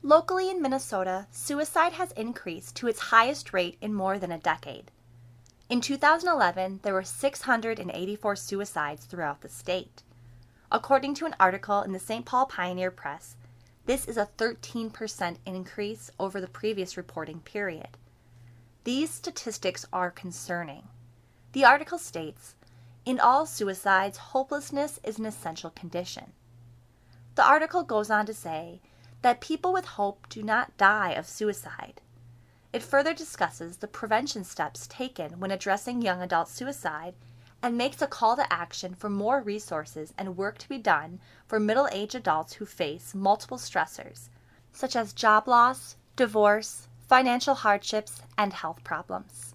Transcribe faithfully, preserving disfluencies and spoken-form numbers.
Locally in Minnesota, suicide has increased to its highest rate in more than a decade. In two thousand eleven, there were six hundred eighty-four suicides throughout the state. According to an article in the Saint Paul Pioneer Press, this is a thirteen percent increase over the previous reporting period. These statistics are concerning. The article states, "In all suicides, hopelessness is an essential condition." The article goes on to say that people with hope do not die of suicide. It further discusses the prevention steps taken when addressing young adult suicide and makes a call to action for more resources and work to be done for middle-aged adults who face multiple stressors, such as job loss, divorce, financial hardships, and health problems.